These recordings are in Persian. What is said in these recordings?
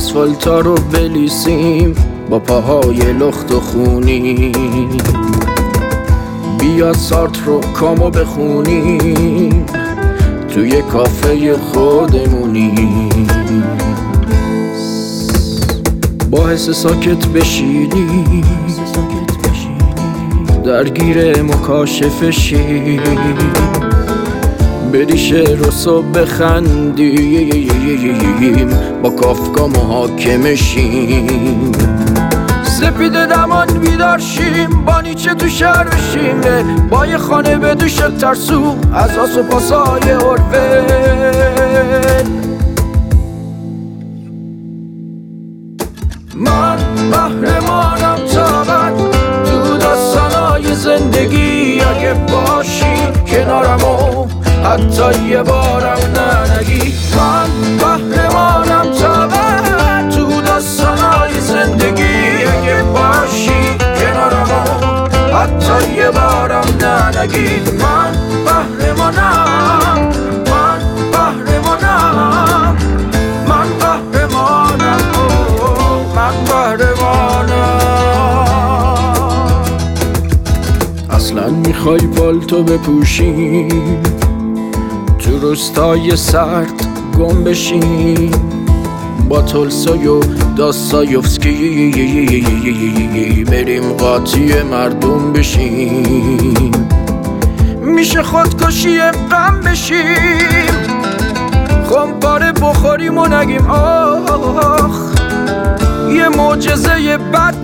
آسفالتا رو بلیسیم با پاهای لخت و خونی. بیا سارت رو کامو بخونیم توی کافه خودمونی. با حس ساکت بشینی درگیر مکاشفه شی، بری شعر و صبح بخندیم با کافکا محاکمه شیم. سپید دمان بیدار شیم با نیچه تو شهر بشیم، با یه خانه به دوش ترسو از آس و پاسای اورول. من قهرمانم طبعا تو داستانای زندگی، اگه باشی کنارمو حتی یه بارم ننگی. من قهرمانم طبعا تو داستانای زندگی، اگه باشی کنارمو حتی یه بارم ننگی. من قهرمانم، من قهرمانم، من قهرمانم، من قهرمانم. اصلا میخوای پالتو بپوشی تو روستای سرد گم بشیم، با تولستوی و داستایوفسکی بریم قاطی مردم بشیم. میشه خودکشی غم بشیم، خمپاره بخوریم و نگیم آخ، یه معجزه بد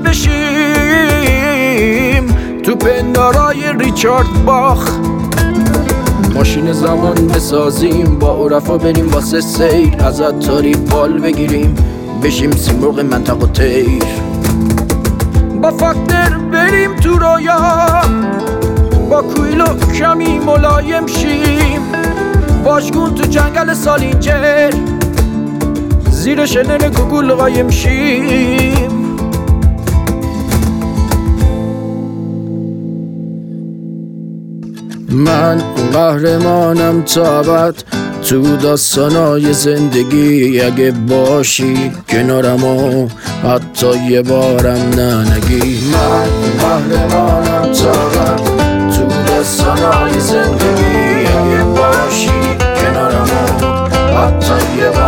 بشیم تو پندارای ریچارد باخ. ماشین زمان بسازیم با عرفا بریم واسه سیر، از عطاری بال بگیریم بشیم سیمرغ منطق و تیر. با فاکتر بریم تو رویا، با کویلو کمی ملایم شیم، باشگون تو جنگل سالینجر زیر شنل گوگل قایم شیم. من قهرمانم تا ابد تو داستانای زندگی، اگه باشی کنارمو حتی یه بارم ننگی. من قهرمانم تا ابد تو داستانای زندگی، اگه باشی کنارمو حتی یه